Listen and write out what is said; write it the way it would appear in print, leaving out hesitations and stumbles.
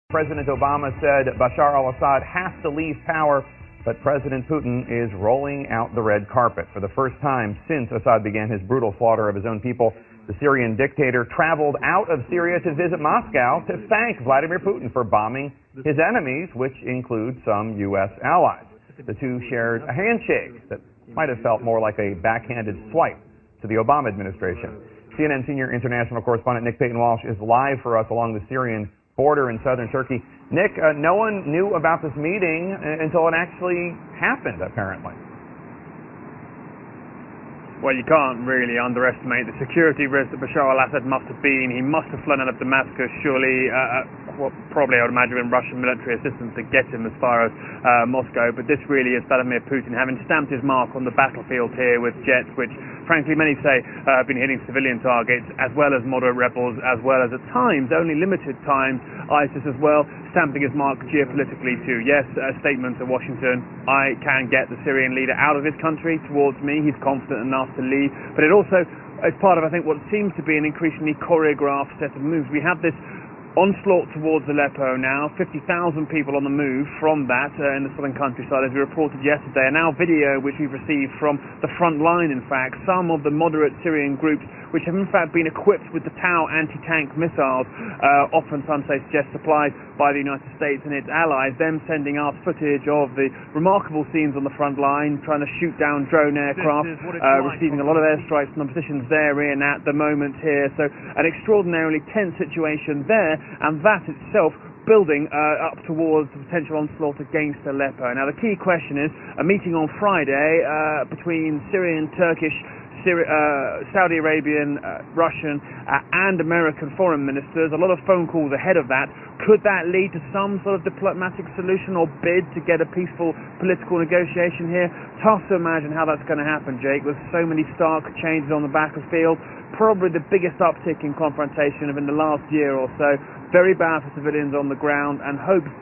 President Obama said Bashar al-Assad has to leave power, but President Putin is rolling out the red carpet. For the first time since Assad began his brutal slaughter of his own people, the Syrian dictator traveled out of Syria to visit Moscow to thank Vladimir Putin for bombing his enemies, which include some U.S. allies. The two shared a handshake that might have felt more like a backhanded swipe to the Obama administration. CNN senior international correspondent Nick Payton-Walsh is live for us along the Syrian border in southern Turkey. Nick, no one knew about this meeting until it actually happened, apparently. Well, you can't really underestimate the security risk that Bashar al-Assad must have been. He must have flown out of Damascus, surely, probably I would imagine Russian military assistance to get him as far as Moscow. But this really is Vladimir Putin having stamped his mark on the battlefield here with jets, which frankly many say have been hitting civilian targets, as well as moderate rebels, as well as at times, only limited times, ISIS as well, stamping his mark geopolitically too. Yes, a statement to Washington, I can get the Syrian leader out of his country towards me, he's confident enough to leave, but it also is part of, I think, what seems to be an increasingly choreographed set of moves. We have this onslaught towards Aleppo now, 50,000 people on the move from that in the southern countryside, as we reported yesterday, and now video which we've received from the front line, in fact, some of the moderate Syrian groups which have in fact been equipped with the Tau anti-tank missiles, often some say suggest supplied by the United States and its allies, them sending us footage of the remarkable scenes on the front line, trying to shoot down drone aircraft, receiving a lot of airstrikes from the positions they're in at the moment here, so an extraordinarily tense situation there, and that itself building up towards the potential onslaught against Aleppo. Now the key question is a meeting on Friday between Syrian, Turkish, Saudi Arabian, Russian and American foreign ministers, a lot of phone calls ahead of that. Could that lead to some sort of diplomatic solution or bid to get a peaceful political negotiation here? Tough to imagine how that's going to happen, Jake, with so many stark changes on the battlefield. Probably the biggest uptick in confrontation in the last year or so. Very bad for civilians on the ground, and hope